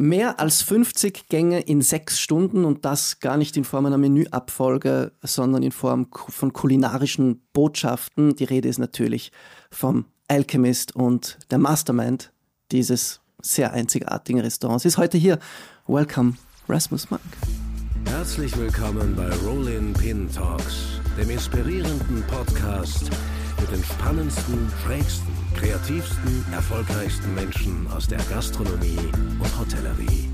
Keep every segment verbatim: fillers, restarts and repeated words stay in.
Mehr als fünfzig Gänge in sechs Stunden und das gar nicht in Form einer Menüabfolge, sondern in Form von kulinarischen Botschaften. Die Rede ist natürlich vom Alchemist und der Mastermind dieses sehr einzigartigen Restaurants. Ist heute hier. Welcome, Rasmus Monk. Herzlich willkommen bei Roll-in Pin Talks, dem inspirierenden Podcast mit den spannendsten, schrägsten, kreativsten, erfolgreichsten Menschen aus der Gastronomie und Hotellerie.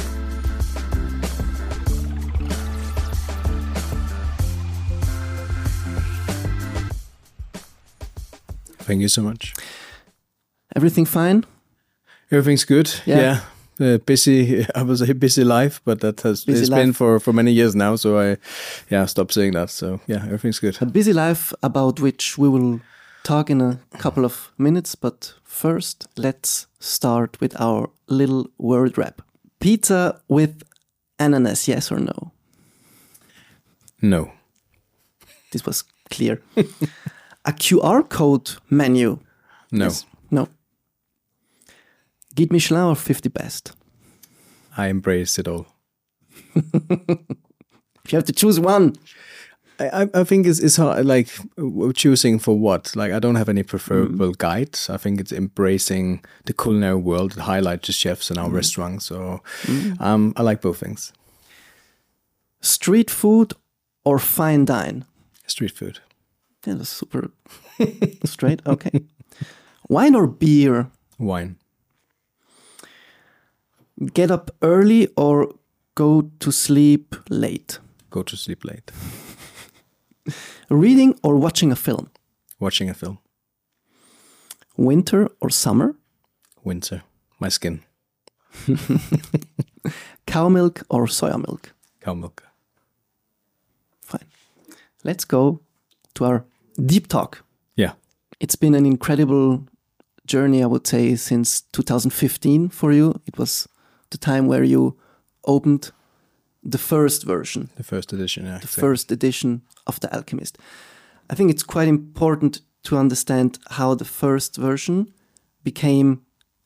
Thank you so much. Everything fine? Everything's good. Yeah. yeah. Uh, busy, I was a busy life, but that has Busy it's life. been for, for many years now. So I, yeah, stopped saying that. So yeah, everything's good. A busy life about which we will talk in a couple of minutes. But first, let's start with our little word wrap. Pizza with ananas, yes or no? No. This was clear. A Q R code menu? No. Yes. No. Guide Michelin or fifty best? I embrace it all. If you have to choose one. I, I think it's, it's hard, like choosing for what. Like I don't have any preferable mm. guides. I think it's embracing the culinary world, highlight the chefs in our mm. restaurants. So mm. um, I like both things. Street food or fine dine? Street food. Yeah, that's super straight. Okay. Wine or beer? Wine. Get up early or go to sleep late? Go to sleep late. Reading or watching a film? Watching a film. Winter or summer? Winter. My skin. Cow milk or soya milk? Cow milk. Fine. Let's go to our deep talk. Yeah. It's been an incredible journey, I would say, since two thousand fifteen for you. It was the time where you opened the first version. The first edition, yeah. The exactly. first edition of The Alchemist. I think it's quite important to understand how the first version became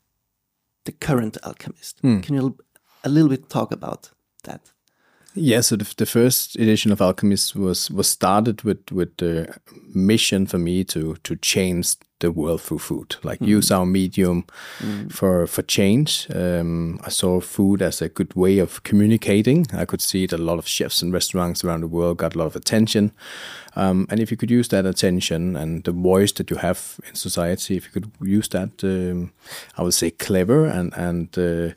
the current Alchemist. Mm. Can you a little bit talk about that? Yeah, so the, the first edition of Alchemist was was started with with the mission for me to to change the world through food, like mm. use our medium mm. for for change. Um, I saw food as a good way of communicating. I could see that a lot of chefs and restaurants around the world got a lot of attention, um, and if you could use that attention and the voice that you have in society, if you could use that, um, I would say clever and and. Uh,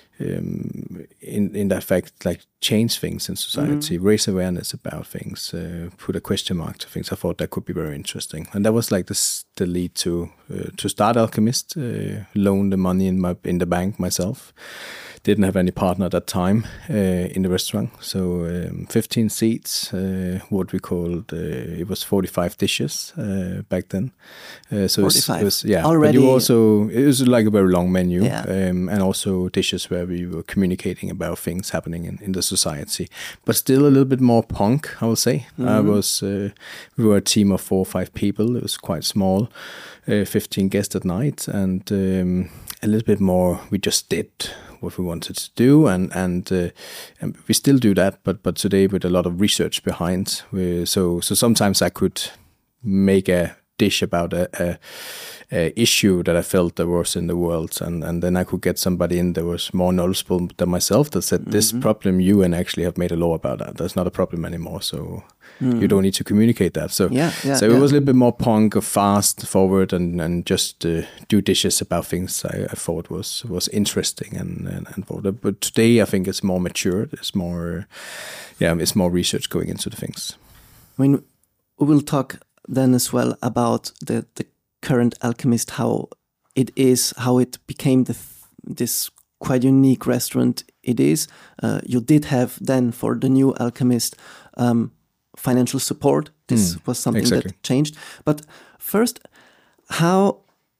Um, in in that fact, like change things in society, mm-hmm. raise awareness about things, uh, put a question mark to things. I thought that could be very interesting, and that was like this, the lead to uh, to start Alchemist. Uh, loan the money in my in the bank myself. Didn't have any partner at that time uh, in the restaurant, so um, fifteen seats. Uh, what we called uh, it was forty-five dishes uh, back then. Uh, so forty-five. It was, yeah, already. But you also it was like a very long menu, yeah. um, and also dishes where we were communicating about things happening in, in the society, but still a little bit more punk, I would say. Mm-hmm. I was uh, we were a team of four or five people. It was quite small, uh, fifteen guests at night, and um, a little bit more. We just did what we wanted to do, and and, uh, and we still do that, but but today with a lot of research behind. We, so so sometimes I could make a dish about a, a, a issue that I felt there was in the world, and, and then I could get somebody in that was more knowledgeable than myself that said, mm-hmm. this problem you and actually have made a law about that. That's not a problem anymore, so mm. you don't need to communicate that. So yeah, yeah, so yeah. it was a little bit more punk, fast, forward, and, and just uh, do dishes about things I, I thought was was interesting and and, and thought. But today I think it's more mature. It's more, yeah, it's more research going into the things. I mean, we will talk then as well about the, the current Alchemist, how it is, how it became the this quite unique restaurant it is. Uh, you did have then for the new Alchemist um, financial support. This mm, was something exactly. that changed. But first, how,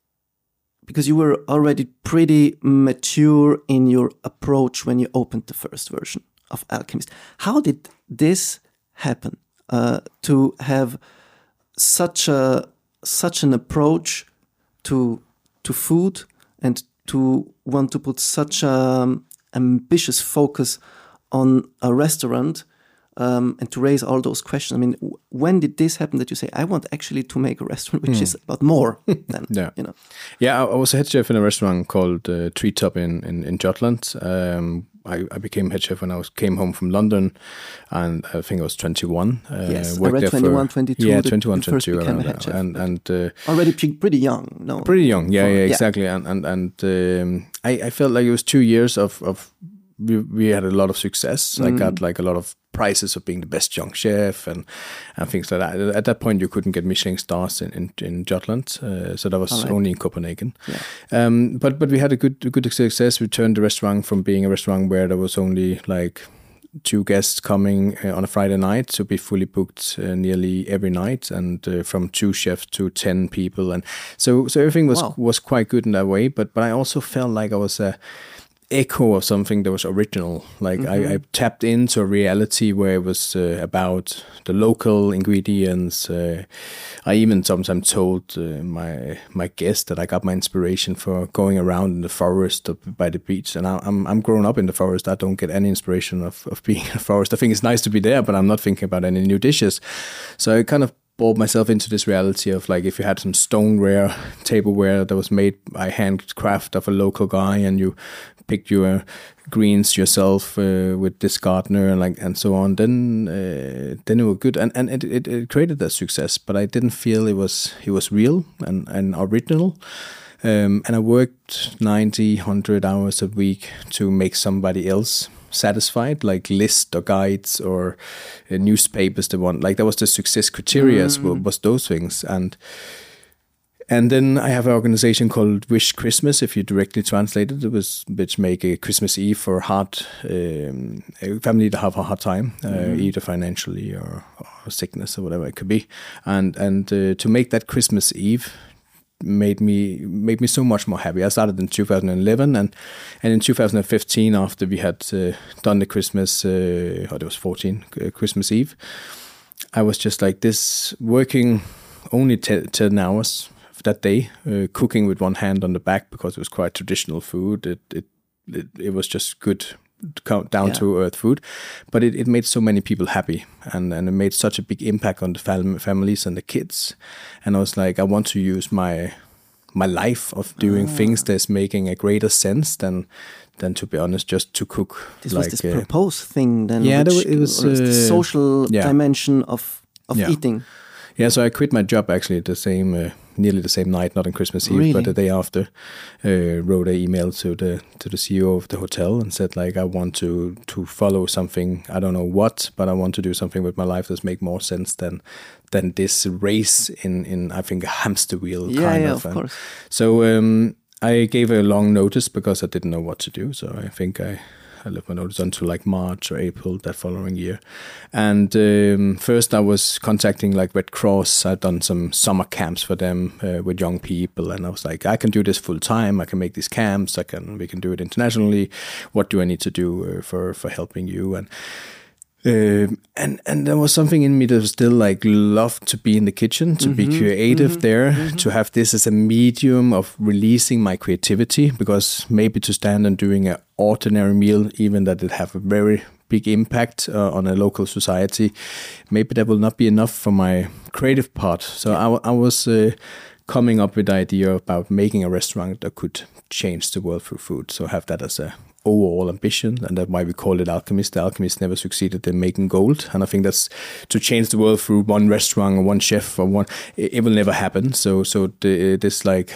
because you were already pretty mature in your approach when you opened the first version of Alchemist, how did this happen uh, to have such a such an approach to to food and to want to put such a ambitious focus on a restaurant um, and to raise all those questions. I mean, w- when did this happen that you say, I want actually to make a restaurant which mm. is about more than, yeah. you know? Yeah, I, I was a head chef in a restaurant called uh, Treetop in, in, in Jutland. Um, I, I became head chef when I was came home from London, and I think I was twenty-one. Uh, yes, I read twenty-one, for, twenty-two. Yeah, the, twenty-one, the first twenty-two. became Around a head that. chef, and and uh, already p- pretty young. No, pretty young. Yeah, for, yeah, yeah, exactly. And and and um, I I felt like it was two years of of we we had a lot of success. Mm. I got like a lot of prizes of being the best young chef and and things like that. At that point, you couldn't get Michelin stars in in, in Jutland, uh, so that was right. only in Copenhagen. Yeah. Um, but but we had a good a good success. We turned the restaurant from being a restaurant where there was only like two guests coming uh, on a Friday night to be fully booked uh, nearly every night, and uh, from two chefs to ten people, and so so everything was wow. was quite good in that way. But but I also felt like I was a echo of something that was original. Like mm-hmm. I, I tapped into a reality where it was uh, about the local ingredients. Uh, I even sometimes told uh, my my guests that I got my inspiration for going around in the forest up by the beach. And I, I'm I'm grown up in the forest. I don't get any inspiration of, of being in the forest. I think it's nice to be there, but I'm not thinking about any new dishes. So I kind of brought myself into this reality of like, if you had some stoneware, tableware that was made by handcraft of a local guy, and you picked your greens yourself uh, with this gardener and like and so on, then uh, then it was good, and and it, it, it created that success. But I didn't feel it was it was real and and original. Um, and I worked ninety, one hundred hours a week to make somebody else satisfied, like lists or guides or uh, newspapers. The one like that was the success criteria, mm. was those things. And and then I have an organization called Wish Christmas. If you directly translate it, it was which make a Christmas Eve for hard um, a family that have a hard time, uh, mm. either financially or, or sickness or whatever it could be. And and uh, to make that Christmas Eve made me made me so much more happy. I started in two thousand eleven, and and in two thousand fifteen, after we had uh, done the Christmas, uh, or it was fourteen uh, Christmas Eve, I was just like this, working only t- ten hours that day, uh, cooking with one hand on the back because it was quite traditional food. It it it, it was just good, down yeah. to earth food, but it, it made so many people happy, and, and it made such a big impact on the fam- families and the kids. And I was like, I want to use my my life of doing ah. things that's making a greater sense than than to be honest just to cook. This like, was this uh, propose thing then. Yeah, which, it was, it was uh, the social yeah. dimension of of yeah. eating. Yeah, so I quit my job actually the same, uh, nearly the same night, not on Christmas Eve, really? but the day after. Uh, wrote an email to the to the C E O of the hotel and said like, I want to to follow something, I don't know what, but I want to do something with my life that's make more sense than than this race in in I think a hamster wheel yeah, kind yeah, of. of course. So um, I gave a long notice because I didn't know what to do. So I think I. I left my notice until like March or April that following year. And um, first I was contacting like Red Cross. I'd done some summer camps for them uh, with young people. And I was like, I can do this full time. I can make these camps. I can, we can do it internationally. What do I need to do uh, for, for helping you? And Um, and and there was something in me that was still like loved to be in the kitchen, to mm-hmm, be creative mm-hmm, there, mm-hmm. to have this as a medium of releasing my creativity, because maybe to stand and doing an ordinary meal, even that it have a very big impact uh, on a local society, maybe that will not be enough for my creative part. So I, I was uh, coming up with the idea about making a restaurant that could change the world through food. So have that as a overall ambition, and that's why we call it Alchemist. The Alchemist never succeeded in making gold, and I think that's to change the world through one restaurant or one chef or one. It, it will never happen. So, so the, this like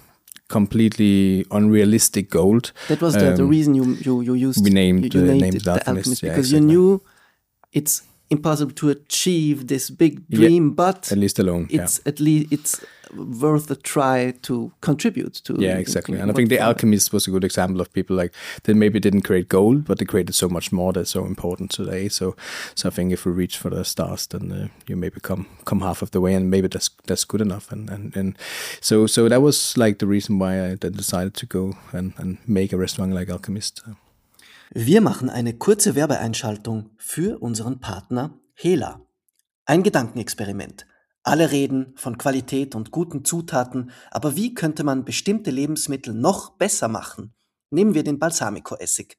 completely unrealistic goal. That was the, um, the reason you you you used. We named, you, you uh, named, named it the Alchemist, Alchemist yeah, because exactly. you knew it's impossible to achieve this big dream, yeah, but at least alone, it's yeah. at least it's worth a try to contribute to. Yeah, exactly. And I think The Alchemist was a good example of people like they maybe didn't create gold, but they created so much more that's so important today. So, so I think if we reach for the stars, then uh, you maybe come come half of the way, and maybe that's that's good enough. And and, and so so that was like the reason why I then decided to go and, and make a restaurant like Alchemist. Wir machen eine kurze Werbeeinschaltung für unseren Partner Hela. Ein Gedankenexperiment. Alle reden von Qualität und guten Zutaten, aber wie könnte man bestimmte Lebensmittel noch besser machen? Nehmen wir den Balsamico-Essig.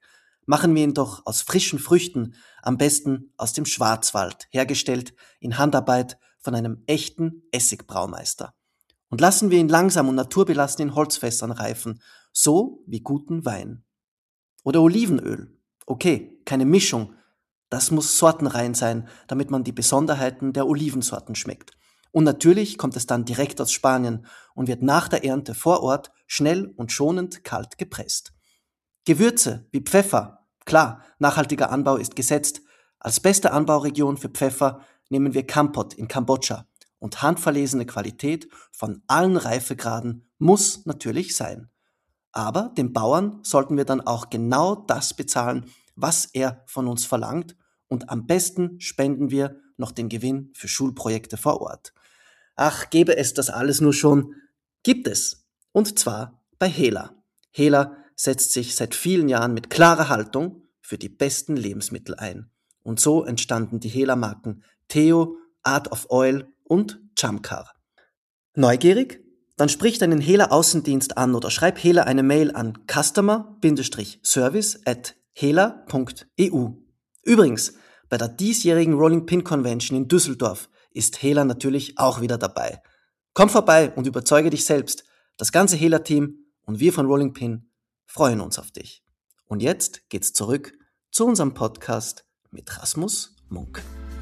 Machen wir ihn doch aus frischen Früchten, am besten aus dem Schwarzwald, hergestellt in Handarbeit von einem echten Essigbraumeister. Und lassen wir ihn langsam und naturbelassen in Holzfässern reifen, so wie guten Wein. Oder Olivenöl. Okay, keine Mischung. Das muss sortenrein sein, damit man die Besonderheiten der Olivensorten schmeckt. Und natürlich kommt es dann direkt aus Spanien und wird nach der Ernte vor Ort schnell und schonend kalt gepresst. Gewürze wie Pfeffer. Klar, nachhaltiger Anbau ist gesetzt. Als beste Anbauregion für Pfeffer nehmen wir Kampot in Kambodscha. Und handverlesene Qualität von allen Reifegraden muss natürlich sein. Aber dem Bauern sollten wir dann auch genau das bezahlen, was er von uns verlangt, und am besten spenden wir noch den Gewinn für Schulprojekte vor Ort. Ach, gäbe es das alles nur schon, gibt es. Und zwar bei Hela. Hela setzt sich seit vielen Jahren mit klarer Haltung für die besten Lebensmittel ein. Und so entstanden die Hela-Marken Theo, Art of Oil und Chamkar. Neugierig? Dann sprich deinen Hela-Außendienst an oder schreib Hela eine Mail an customer-service at hela punkt e u. Übrigens, bei der diesjährigen Rolling Pin Convention in Düsseldorf ist Hela natürlich auch wieder dabei. Komm vorbei und überzeuge dich selbst. Das ganze Hela-Team und wir von Rolling Pin freuen uns auf dich. Und jetzt geht's zurück zu unserem Podcast mit Rasmus Munk.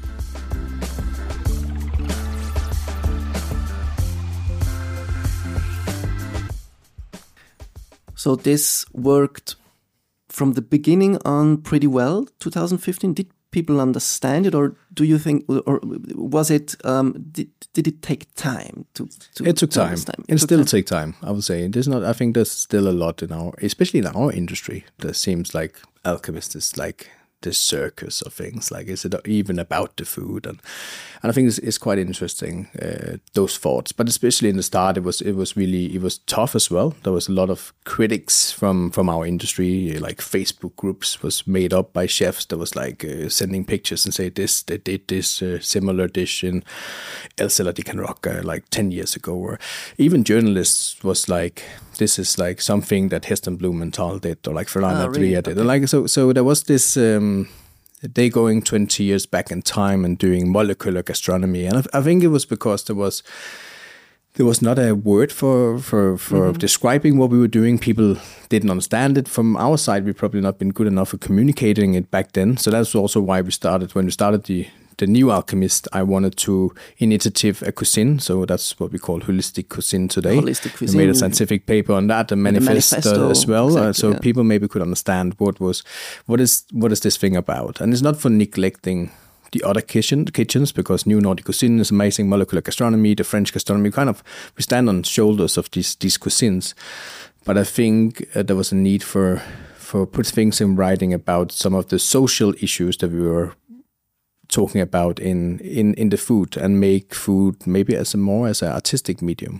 So this worked from the beginning on pretty well, twenty fifteen. Did people understand it, or do you think, or was it, um, did, did it take time to, to It took to time. understand? It, took still time. take time, I would say. There's not, I think there's still a lot in our, especially in our industry, that seems like alchemist is like this circus of things. Like, is it even about the food? And and I think it's, it's quite interesting, uh, those thoughts. But especially in the start, it was it was really, it was tough as well. There was a lot of critics from, from our industry, like Facebook groups was made up by chefs that was like uh, sending pictures and say this, they did this uh, similar dish in El Celler de Can Roca like ten years ago. Or even journalists was like, this is like something that Heston Blumenthal did, or like Fernanda Ah, really? Dria did. And like, so, so there was this, um, they going twenty years back in time and doing molecular gastronomy. And I, I think it was because there was, there was not a word for, for, for mm-hmm. describing what we were doing. People didn't understand it. From our side, we've probably not been good enough at communicating it back then. So that's also why we started, when we started the The New Alchemist, I wanted to initiative a cuisine, so that's what we call holistic cuisine today. Holistic cuisine. We made a scientific paper on that, a manifesto, manifesto as well, exactly, uh, so yeah. people maybe could understand what was, what is, what is this thing about? And it's not for neglecting the other kitchen, kitchens, because New Nordic Cuisine is amazing, molecular gastronomy, the French gastronomy, kind of, we stand on shoulders of these these cuisines. But I think uh, there was a need for for put things in writing about some of the social issues that we were talking about in, in, in the food, and make food maybe as a more as an artistic medium.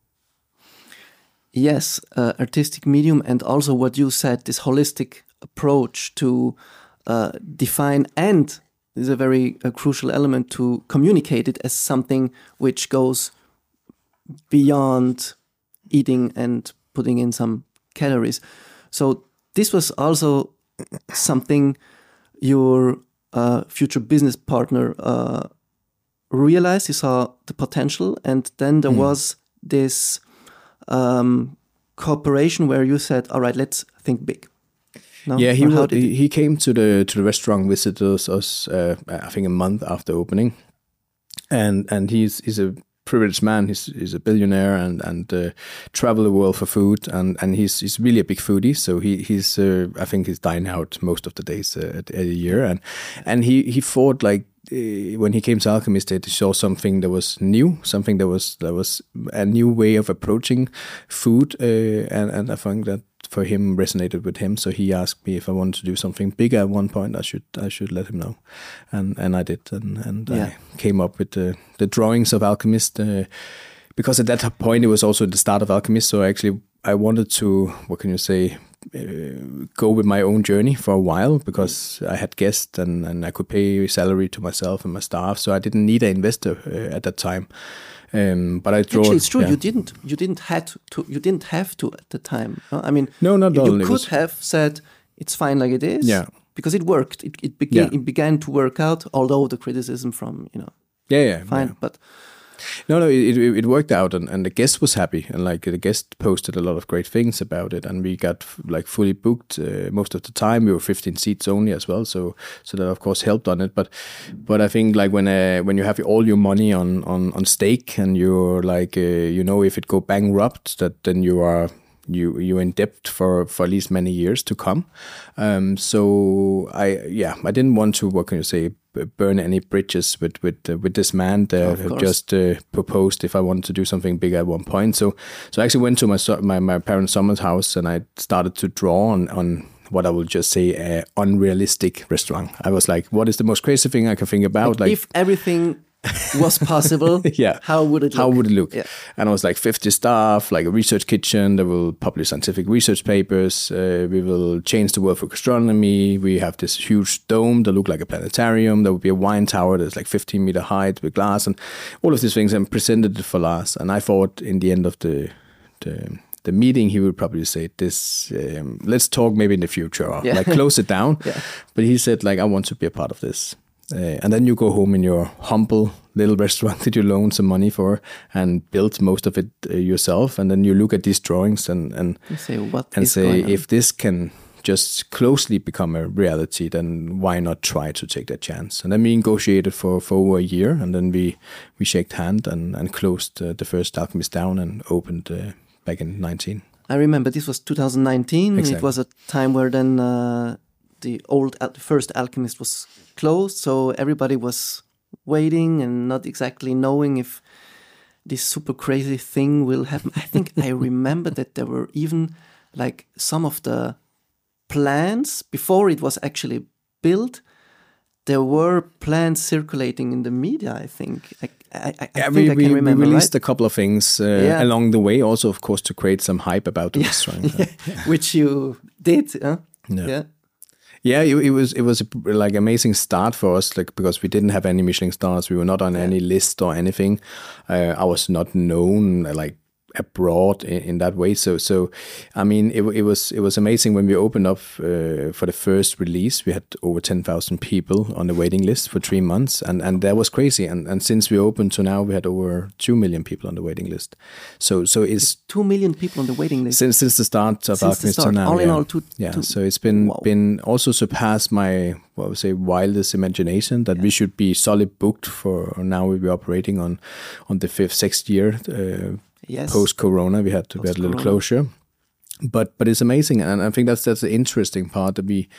Yes, uh, artistic medium, and also what you said, this holistic approach to uh, define, and is a very uh, crucial element, to communicate it as something which goes beyond eating and putting in some calories. So this was also something your uh, future business partner uh, realized. He saw the potential, and then there mm. was this um, cooperation where you said, "All right, let's think big." No? Yeah, he Or will, he, he came to the to the restaurant, visited us, uh, I think a month after opening, and and he's he's a privileged man. He's he's a billionaire and and uh, travel the world for food, and and he's he's really a big foodie. So he he's uh, I think he's dining out most of the days uh, a year, and and he he thought like. Uh, when he came to Alchemist, he saw something that was new, something that was that was a new way of approaching food, uh, and and I think that for him resonated with him. So he asked me if I wanted to do something bigger at one point. I should I should let him know, and and I did, and and yeah. I came up with the the drawings of Alchemist, uh, because at that point it was also the start of Alchemist. So actually I wanted to, what can you say, uh, go with my own journey for a while, because I had guests and, and I could pay salary to myself and my staff, so I didn't need an investor uh, at that time. Um, but I draw. Actually, it's true. Yeah. You didn't. You didn't had to. You didn't have to at the time. No? I mean, no, not you only. could have said it's fine like it is. Yeah. Because it worked. It it began Yeah. it began to work out. Although the criticism from you know, Yeah, yeah, fine, yeah. but No, no, it, it it worked out, and, and the guest was happy, and like the guest posted a lot of great things about it, and we got like fully booked uh, most of the time. We were fifteen seats only as well, so so that of course helped on it. But but I think like when uh, when you have all your money on on on stake, and you're like uh, you know if it go bankrupt, that then you are. You you're in debt for, for at least many years to come. Um, so I yeah I didn't want to, what can you say, burn any bridges with with uh, with this man that had just uh, proposed if I wanted to do something big at one point. So so I actually went to my my my parents' summer house, and I started to draw on on what I will just say a unrealistic restaurant. I was like, what is the most crazy thing I can think about? like, Like if everything was possible, yeah. how would it look? How would it look? Yeah. And I was like fifty staff, like a research kitchen that will publish scientific research papers. Uh, we will change the world for gastronomy. We have this huge dome that look like a planetarium. There will be a wine tower that's like fifteen meter height with glass, and all of these things. And presented it for Lars. And I thought in the end of the the the meeting, he would probably say this, um, let's talk maybe in the future, or Yeah. like close it down. Yeah. But he said like, I want to be a part of this. Uh, and then you go home in your humble little restaurant that you loaned some money for and built most of it uh, yourself. And then you look at these drawings and and, You say, what and is say, going on? if this can just closely become a reality, then why not try to take that chance? And then we negotiated for, for over a year, and then we we shaked hand and, and closed uh, the first Alchemist down and opened uh, back in nineteen. I remember this was two thousand nineteen. Exactly. It was a time where then uh, the old al- the first Alchemist was closed, so everybody was waiting and not exactly knowing if this super crazy thing will happen. I think I remember that there were even like some of the plans before it was actually built. There were plans circulating in the media, I think. I, I, I Yeah, think we, I can we, remember, we released right? a couple of things uh, Yeah. along the way, also, of course, to create some hype about the restaurant. Which you did, huh? Yeah. Yeah. Yeah, it, it was it was a like amazing start for us, like because we didn't have any Michelin stars, we were not on any list or anything. Uh, I was not known uh, like abroad in, in that way. So so, I mean, it it was it was amazing when we opened up uh, for the first release. We had over ten thousand people on the waiting list for three months, and and that was crazy. And and since we opened to now, we had over two million people on the waiting list. So so it's Two million people on the waiting list. since since the start of Since the Alchemist to start, now, all in yeah. all, two- yeah. two- So it's been Wow. been also surpassed my what I would say wildest imagination that we should be solid booked for. Now we'll be operating on on the fifth, sixth year uh, Yes. post Corona. We had to we had a little Post-corona. closure, but but it's amazing, and I think that's that's the interesting part that we.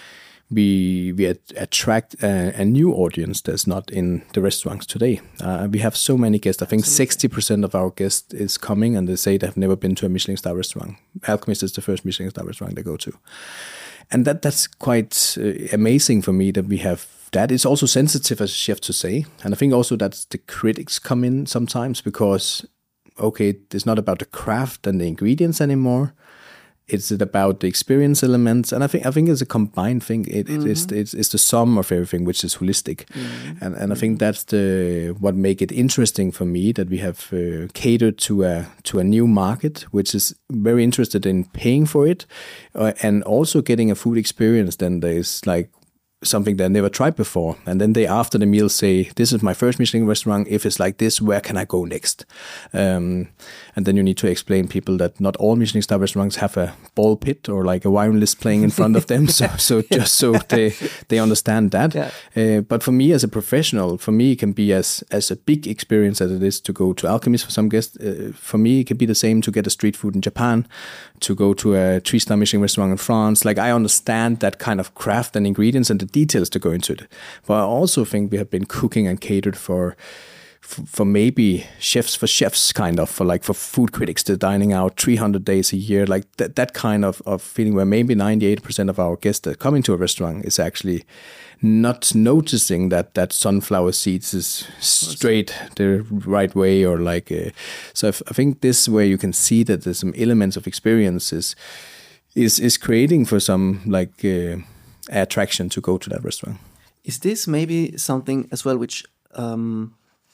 We we at- attract a, a new audience that's not in the restaurants today. Uh, we have so many guests. I think sixty percent of our guests is coming, and they say they've never been to a Michelin star restaurant. Alchemist is the first Michelin star restaurant they go to, and that that's quite uh, amazing for me that we have that. It's also sensitive as a chef to say, and I think also that's the critics come in sometimes because okay, it's not about the craft and the ingredients anymore. It's about the experience elements, and I think I think it's a combined thing. It, Mm-hmm. it is it's, it's the sum of everything, which is holistic, Mm-hmm. and and I think that's the what make it interesting for me that we have uh, catered to a to a new market, which is very interested in paying for it, uh, and also getting a food experience. Then there's like something they never tried before, and then they after the meal say, "This is my first Michelin restaurant. If it's like this, where can I go next?" Um, and then you need to explain people that not all Michelin star restaurants have a ball pit or like a wine list playing in front of them. So, so just so they they understand that. Yeah. Uh, but for me as a professional, for me it can be as as a big experience as it is to go to Alchemist for some guests. Uh, for me, it can be the same to get a street food in Japan, to go to a three star Michelin restaurant in France. Like I understand that kind of craft and ingredients and the details to go into it. But I also think we have been cooking and catered for for, for maybe chefs for chefs, kind of, for like for food critics, they're dining out three hundred days a year, like that that kind of, of feeling where maybe ninety-eight percent of our guests that come into a restaurant is actually not noticing that that sunflower seeds is straight the right way, or like uh, so if, I think this where you can see that there's some elements of experiences is is creating for some like uh, attraction to go to that restaurant. Is this maybe something as well which um,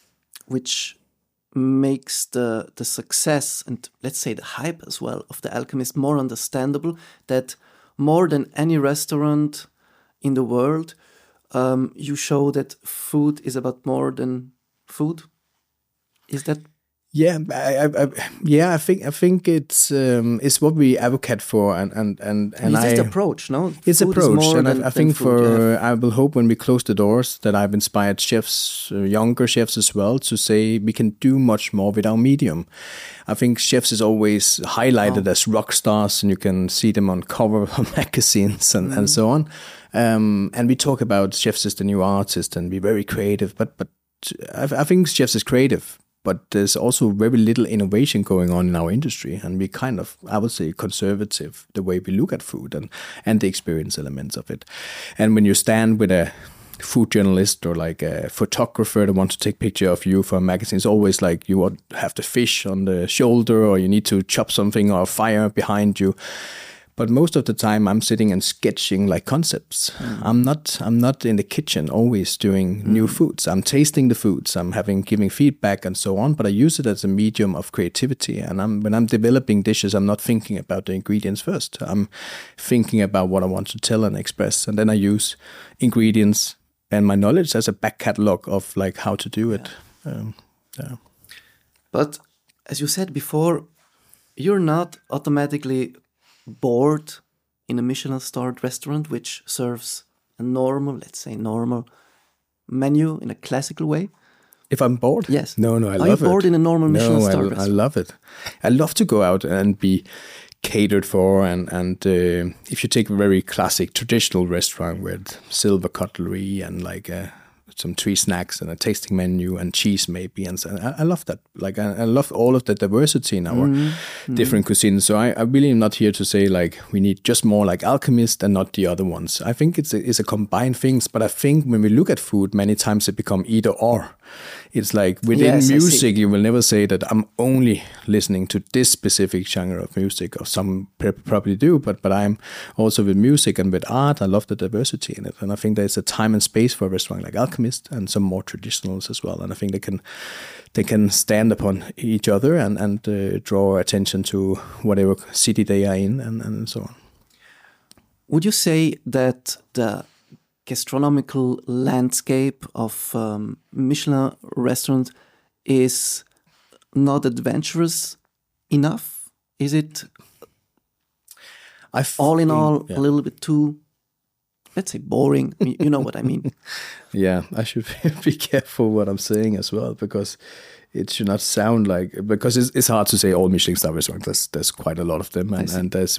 which makes the the success and let's say the hype as well of the Alchemist more understandable? That more than any restaurant in the world, um, you show that food is about more than food. Is that? Yeah, I, I, I, yeah, I think I think it's um, it's what we advocate for, and and and, and it's I, just approach, no? It's food approach, and than, I, I think food, for yeah. I will hope when we close the doors that I've inspired chefs, uh, younger chefs as well, to say we can do much more with our medium. I think chefs is always highlighted oh. as rock stars, and you can see them on cover of magazines and, mm. and so on. Um, and we talk about chefs as the new artist and be very creative, but but I, I think chefs is creative. But there's also very little innovation going on in our industry, and we kind of, I would say, conservative the way we look at food and, and the experience elements of it. And when you stand with a food journalist or like a photographer that wants to take a picture of you for a magazine, it's always like you want to have the fish on the shoulder, or you need to chop something, or fire behind you. But most of the time, I'm sitting and sketching like concepts. Mm. I'm not. I'm not in the kitchen always doing mm. new foods. I'm tasting the foods. I'm having giving feedback and so on. But I use it as a medium of creativity. And I'm when I'm developing dishes, I'm not thinking about the ingredients first. I'm thinking about what I want to tell and express, and then I use ingredients and my knowledge as a back catalog of like how to do it. Yeah. Um, yeah. But as you said before, you're not automatically bored in a Michelin-starred restaurant which serves a normal, let's say normal menu in a classical way? If I'm bored? Yes. No, no, I Are love it. Are you bored in a normal Michelin-starred no, I, restaurant? I love it. I love to go out and be catered for, and, and uh, if you take a very classic traditional restaurant with silver cutlery and like a some three snacks and a tasting menu and cheese maybe, and so I, I love that. Like I, I love all of the diversity in our mm-hmm. different cuisines. So I, I really am not here to say like we need just more like Alchemist and not the other ones. I think it's a, it's a combined things. But I think when we look at food, many times it become either or. It's like within yes, music, you will never say that I'm only listening to this specific genre of music, or some probably do, but but I'm also with music and with art. I love the diversity in it, and I think there's a time and space for a restaurant like Alchemist and some more traditionals as well. And I think they can they can stand upon each other and and uh, draw attention to whatever city they are in, and, and so on. Would you say that the gastronomical landscape of um, Michelin restaurant is not adventurous enough? Is it I all in all yeah. a little bit too, let's say, boring? You know what I mean? Yeah, I should be careful what I'm saying as well, because it should not sound like, because it's, it's hard to say all Michelin star restaurants. There's, there's quite a lot of them, and, and there's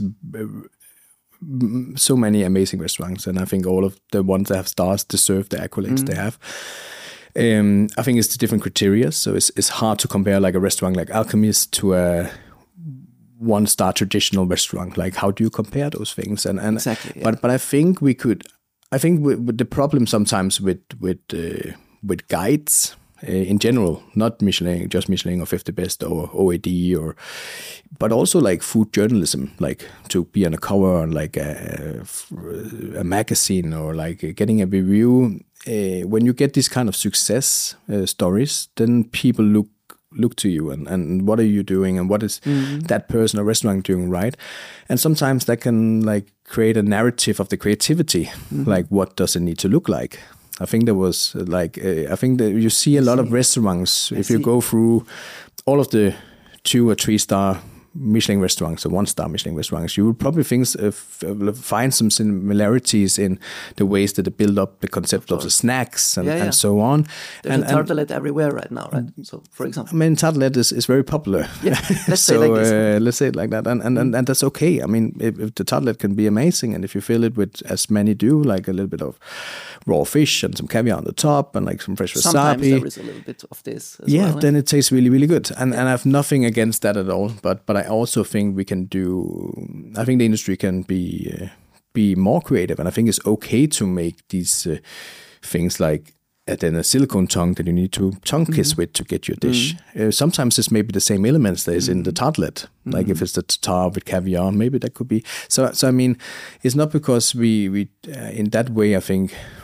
so many amazing restaurants, and I think all of the ones that have stars deserve the accolades mm. they have. Um, I think it's the different criteria, so it's it's hard to compare like a restaurant like Alchemist to a one-star traditional restaurant. Like, how do you compare those things? And and exactly, yeah. but but I think we could. I think with, with the problem sometimes with with uh, with guides. Uh, in general, not Michelin, just Michelin or fifty Best or O A D, or, but also like food journalism, like to be on a cover on like a, a magazine, or like getting a review. Uh, when you get this kind of success uh, stories, then people look look to you and, and what are you doing, and what is mm-hmm. that person or restaurant doing right? And sometimes that can like create a narrative of the creativity, mm-hmm. like what does it need to look like? I think there was like, uh, I think that you see a lot of restaurants, if you go through all of the two or three star Michelin restaurants or one star Michelin restaurants, you will probably think, uh, find some similarities in the ways that they build up the concept of, of the snacks and, yeah, yeah. and so on. There's and, a tartelette everywhere right now, right? So, for example, I mean, tartelette is, is very popular. Yeah, let's so, say like this. Uh, let's say it like that, and and, and, and that's okay. I mean, if, if the tartelette can be amazing, and if you fill it with, as many do, like a little bit of raw fish and some caviar on the top and like some fresh wasabi. Sometimes there is a little bit of this as yeah, well, then it tastes really, really good. And yeah. and I have nothing against that at all. But but I also think we can do, I think the industry can be uh, be more creative. And I think it's okay to make these uh, things like and then a silicone tongue that you need to tongue kiss mm-hmm. with to get your dish. Mm-hmm. Uh, sometimes it's maybe the same elements that is mm-hmm. in the tartlet. Mm-hmm. Like if it's the tartar with caviar, maybe that could be. So, so I mean, it's not because we, we uh, in that way, I think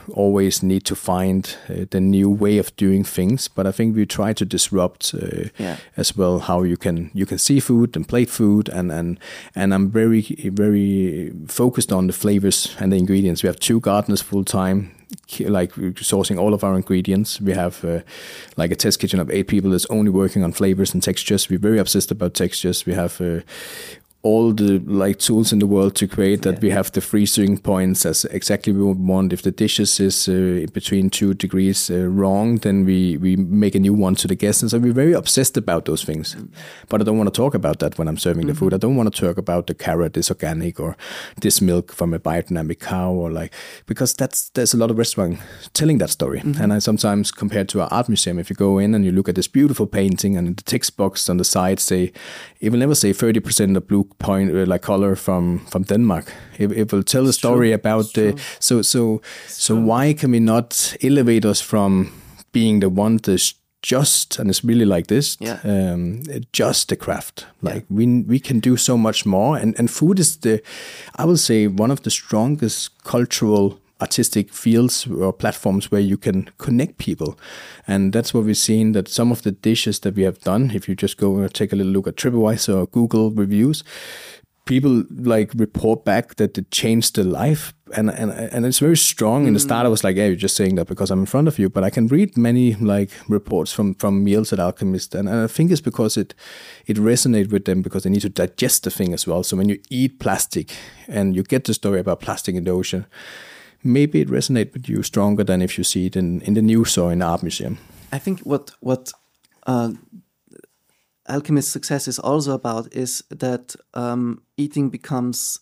always need to find uh, the new way of doing things, but I think we try to disrupt uh, yeah. as well how you can you can see food and plate food, and and and I'm very very focused on the flavors and the ingredients. We have two gardeners full time, like sourcing all of our ingredients. We have uh, like a test kitchen of eight people that's only working on flavors and textures. We're very obsessed about textures. We have uh, all the like tools in the world to create that. Yeah. We have the freezing points as exactly we want. If the dishes is uh, between two degrees uh, wrong, then we we make a new one to the guests. And so we're very obsessed about those things. Mm. But I don't want to talk about that when I'm serving mm-hmm. the food. I don't want to talk about the carrot is organic or this milk from a biodynamic cow, or like, because that's there's a lot of restaurants telling that story. Mm-hmm. And I sometimes compare to our art museum. If you go in and you look at this beautiful painting and the text box on the side say, it will never say thirty percent of blue point uh, like color from from Denmark. It, it will tell a story true. about it's the true. so so it's so true. Why can we not elevate us from being the one that's just, and it's really like this, yeah. um, just the craft. Like yeah. we we can do so much more, and and food is the, I will say, one of the strongest cultural artistic fields or platforms where you can connect people. And that's what we've seen, that some of the dishes that we have done, if you just go and take a little look at TripAdvisor or Google reviews, people like report back that it changed their life. And and and it's very strong. Mm. In the start I was like, yeah, you're just saying that because I'm in front of you. But I can read many like reports from, from meals at Alchemist. And, and I think it's because it it resonates with them, because they need to digest the thing as well. So when you eat plastic and you get the story about plastic in the ocean, maybe it resonates with you stronger than if you see it in, in the news or in the art museum. I think what what uh, Alchemist's success is also about is that um, eating becomes,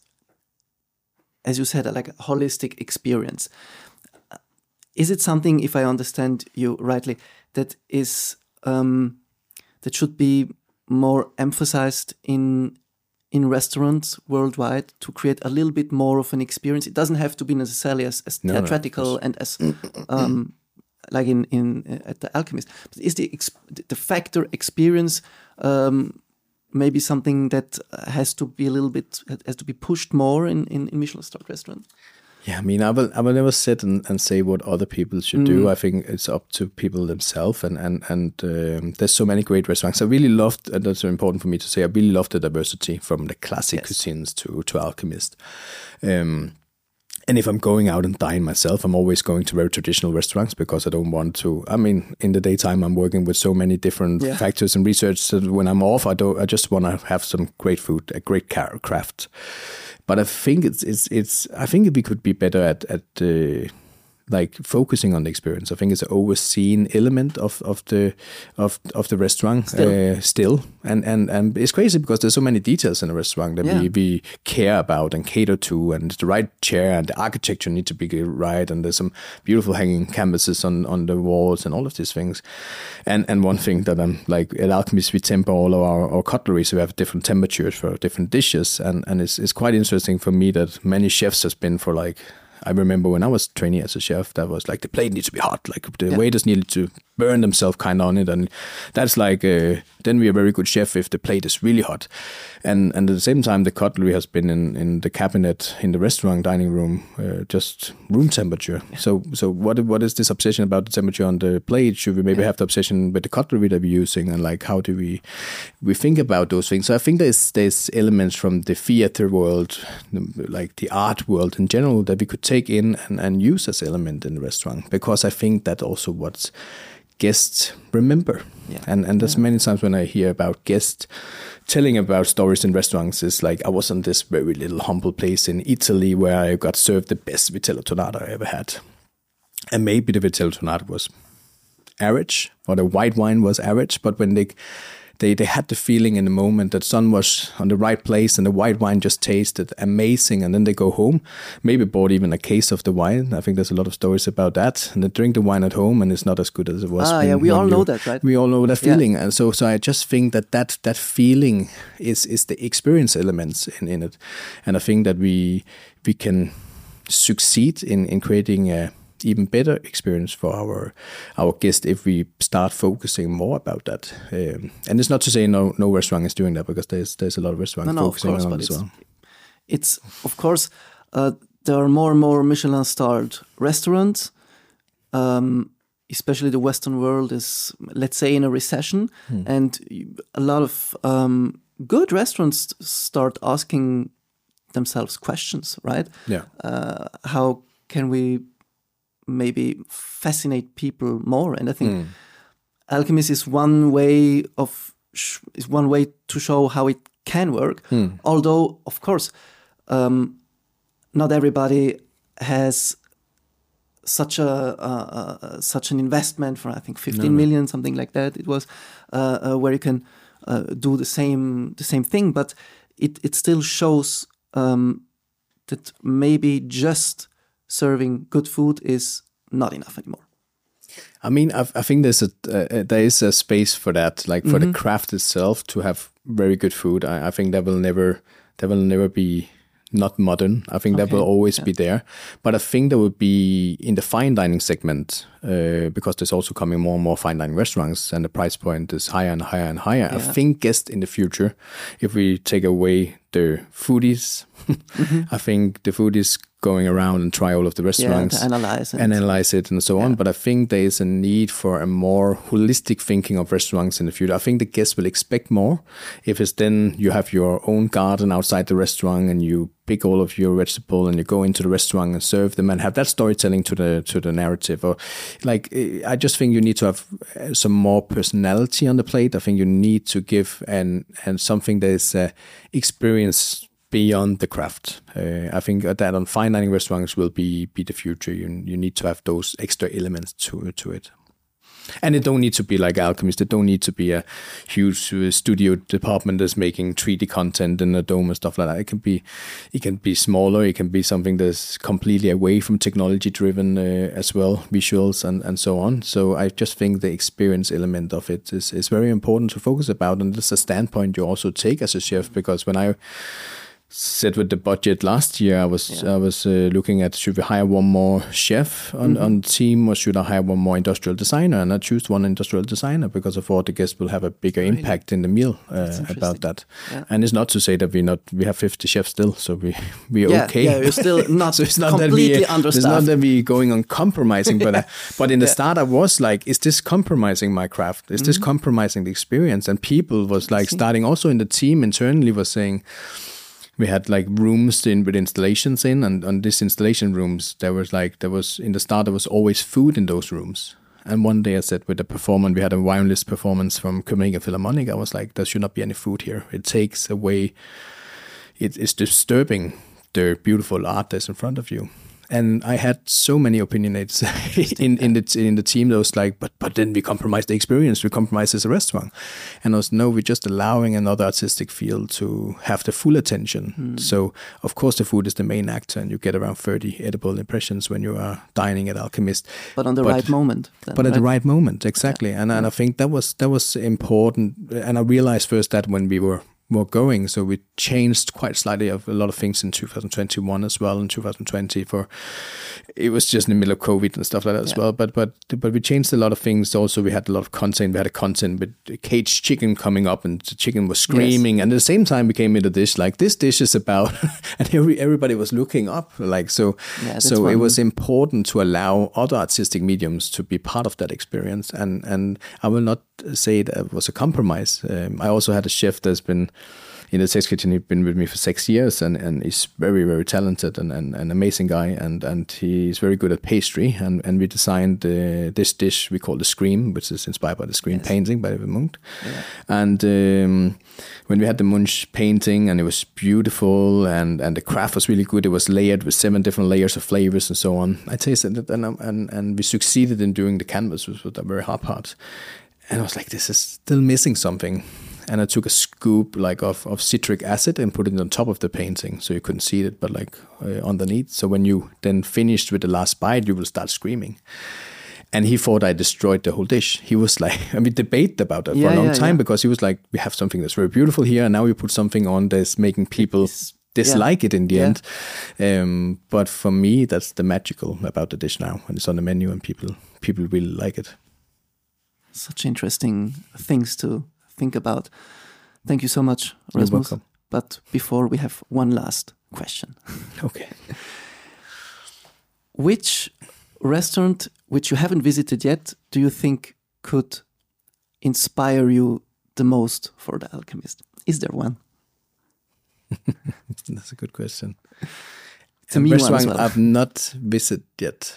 as you said, like a holistic experience. Is it something, if I understand you rightly, that is um, that should be more emphasized in in restaurants worldwide, to create a little bit more of an experience? It doesn't have to be necessarily as, as no, theatrical no, and as um, like in in uh, at the Alchemist. But is the the factor experience um, maybe something that has to be a little bit has to be pushed more in in, in Michelin-starred restaurants? Yeah, I mean, I will, I will never sit and, and say what other people should mm. do. I think it's up to people themselves. And and and um, there's so many great restaurants. I really loved, and that's important for me to say, I really loved the diversity from the classic yes. cuisines to to Alchemist. Um, and if I'm going out and dine myself, I'm always going to very traditional restaurants, because I don't want to. I mean, in the daytime, I'm working with so many different yeah. factors and research that when I'm off, I don't. I just want to have some great food, a great craft. But I think it's it's it's. I think we could be better at at uh, like focusing on the experience. I think it's an overseen element of of the of of the restaurant still, uh, still. and and and it's crazy because there's so many details in a restaurant that yeah. we we care about and cater to, and the right chair and the architecture need to be right, and there's some beautiful hanging canvases on on the walls and all of these things. And and one thing that I'm like at Alchemist, we temper all of our, our cutlery, so we have different temperatures for different dishes, and and it's it's quite interesting for me that many chefs has been for like. I remember when I was training as a chef, that was like the plate needs to be hot, like the yeah. waiters needed to burn themselves kind of on it, and that's like uh, then we're a very good chef if the plate is really hot. And and at the same time, the cutlery has been in, in the cabinet in the restaurant dining room, uh, just room temperature. Yeah. So so what what is this obsession about the temperature on the plate? Should we maybe yeah. have the obsession with the cutlery that we're using, and like how do we we think about those things? So I think there's there's elements from the theater world, like the art world in general, that we could take in and, and use as element in the restaurant, because I think that also what guests remember. Yeah. And and there's yeah. many times when I hear about guests telling about stories in restaurants is like, I was in this very little humble place in Italy where I got served the best vitello tonnato I ever had. And maybe the vitello tonnato was average, or the white wine was average, but when they They, they had the feeling in the moment that sun was on the right place and the white wine just tasted amazing, and then they go home, maybe bought even a case of the wine. I think there's a lot of stories about that, and they drink the wine at home and it's not as good as it was. Ah, yeah, we all know that, right? We all know that feeling. Yeah. And so so I just think that that, that feeling is, is the experience elements in, in it. And I think that we we can succeed in, in creating a even better experience for our our guest if we start focusing more about that. Um, and it's not to say no no restaurant is doing that, because there's there's a lot of restaurants no, no, focusing of course, on it as well. It's of course uh, there are more and more Michelin-starred restaurants. Um, especially the Western world is, let's say, in a recession, hmm. and a lot of um, good restaurants start asking themselves questions, right? Yeah. Uh, how can we maybe fascinate people more? And I think mm. Alchemist is one way of sh- is one way to show how it can work. Mm. Although, of course, um, not everybody has such a uh, uh, such an investment for, I think, fifteen no, no. million, something like that. It was uh, uh, where you can uh, do the same the same thing, but it it still shows um, that maybe just serving good food is not enough anymore. I mean, I, I think there's a uh, there is a space for that, like for mm-hmm. the craft itself to have very good food. I, I think that will never that will never be not modern. I think okay. that will always yeah. be there. But I think there will be in the fine dining segment, uh, because there's also coming more and more fine dining restaurants, and the price point is higher and higher and higher. Yeah. I think guess in the future, if we take away the foodies, mm-hmm. I think the foodies going around and try all of the restaurants yeah, analyze and analyze it and so yeah. on. But I think there is a need for a more holistic thinking of restaurants in the future. I think the guests will expect more if it's then you have your own garden outside the restaurant and you pick all of your vegetable and you go into the restaurant and serve them and have that storytelling to the to the narrative. Or like, I just think you need to have some more personality on the plate. I think you need to give and and something that is uh, experience beyond the craft. Uh, I think that on fine dining restaurants will be be the future. You you need to have those extra elements to to it. And it don't need to be like Alchemist. It don't need to be a huge uh, studio department that's making three D content in a dome and stuff like that. It can be, it can be smaller. It can be something that's completely away from technology driven uh, as well, visuals and, and so on. So I just think the experience element of it is, is very important to focus about. And this is a standpoint you also take as a chef, because when I said with the budget last year, I was yeah. I was uh, looking at, should we hire one more chef on, mm-hmm. on the team, or should I hire one more industrial designer? And I choose one industrial designer because I thought the guest will have a bigger really? impact in the meal uh, about that. Yeah. And it's not to say that we not we have fifty chefs still, so we we're yeah, okay. Yeah, we're still not, so it's not completely that we, understaffed. It's not that we going on compromising, but uh, but in the yeah. start I was like, is this compromising my craft? Is mm-hmm. this compromising the experience? And people was like starting also in the team internally was saying. We had like rooms in with installations in, and on these installation rooms, there was like, there was in the start, there was always food in those rooms. And one day I said with the performance, we had a wine list performance from Copenhagen Philharmonic. I was like, there should not be any food here. It takes away, it is disturbing the beautiful art that's in front of you. And I had so many opinionates in, in the in the team that was like, but but then we compromise the experience, we compromise as a restaurant. And I was, no, we're just allowing another artistic field to have the full attention. Mm. So of course the food is the main actor, and you get around thirty edible impressions when you are dining at Alchemist. But on the but, right moment. Then, but at right? the right moment, exactly. Yeah. And and I think that was that was important. And I realized first that when we were were going. So we changed quite slightly of a lot of things in two thousand twenty-one as well, in two thousand twenty. For it was just in the middle of COVID and stuff like that yeah. as well. But but but we changed a lot of things. Also, we had a lot of content. We had a content with caged chicken coming up, and the chicken was screaming. Yes. And at the same time, we came into this like this dish is about, and every, everybody was looking up like so. Yeah, so it was important to allow other artistic mediums to be part of that experience. And and I will not say that was a compromise. Um, I also had a chef that's been in the Sex Kitchen. He's been with me for six years and, and he's very, very talented and an and, and amazing guy. And, and he's very good at pastry. And, and we designed uh, this dish we call the Scream, which is inspired by the Scream yes. painting by the Munch. Yeah. And um, when we had the Munch painting, and it was beautiful, and, and the craft was really good. It was layered with seven different layers of flavors and so on. I tasted it, and and, and we succeeded in doing the canvas, which was a very hard part. And I was like, this is still missing something. And I took a scoop like of, of citric acid and put it on top of the painting, so you couldn't see it, but like uh, underneath. So when you then finished with the last bite, you will start screaming. And he thought I destroyed the whole dish. He was like, I mean, debated about that yeah, for a long yeah, time yeah. because he was like, we have something that's very beautiful here, and now we put something on that's making people it's, dislike yeah. it in the yeah. end. Um, but for me, that's the magical about the dish now, and it's on the menu, and people people really like it. Such interesting things to think about. Thank you so much, Rasmus. You're welcome. But before, we have one last question. Okay. which restaurant which you haven't visited yet do you think could inspire you the most for The Alchemist? Is there one? That's a good question. To a me, restaurant one as well. I've not visited yet.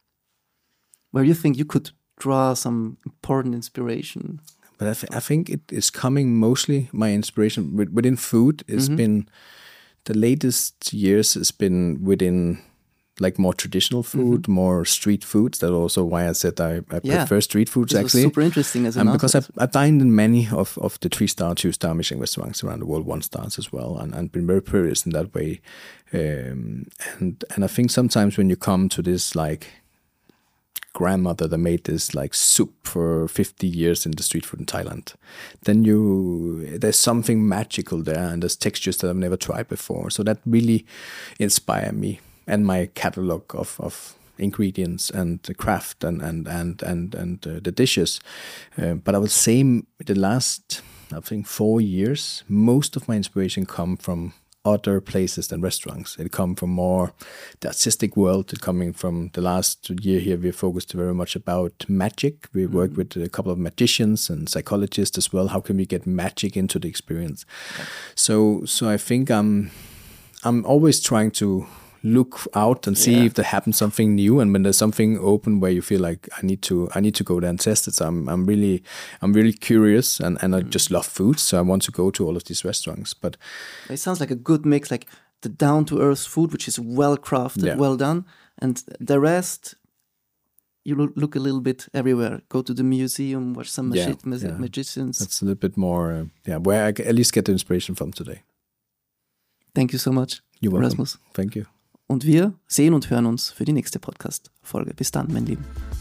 Where you think you could draw some important inspiration? But I, th- I think it is coming mostly, my inspiration with, within food has Mhm. been, the latest years has been within like more traditional food, more street foods. That's also why I said I, I Yeah. prefer street foods This was actually. super interesting as an Um, because I've, outlet. I've dined in many of, of the three-star, two-star Michelin restaurants around the world, one-stars as well, and, and been very curious in that way. Um, and and I think sometimes when you come to this like grandmother that made this like soup for fifty years in the street food in Thailand, then you there's something magical there, and there's textures that I've never tried before. So that really inspired me and my catalog of of ingredients and the craft and and and and and uh, the dishes. Uh, but I would say the last I think four years, most of my inspiration come from other places than restaurants. It come from more the artistic world. It coming from the last year here, we focused very much about magic. We work mm-hmm. with a couple of magicians and psychologists as well. How can we get magic into the experience? Okay. So, so I think I'm, I'm always trying to look out and see yeah. if there happens something new, and when there's something open where you feel like I need to I need to go there and test it. So I'm I'm really I'm really curious, and, and I mm. just love food, so I want to go to all of these restaurants. But it sounds like a good mix, like the down to earth food, which is well crafted, yeah. well done, and the rest you look a little bit everywhere. Go to the museum, watch some yeah, magi- yeah. magicians. That's a little bit more uh, yeah where I at least get the inspiration from today. Thank you so much, You're welcome. Rasmus. Thank you. Und wir sehen und hören uns für die nächste Podcast-Folge. Bis dann, mein Lieben.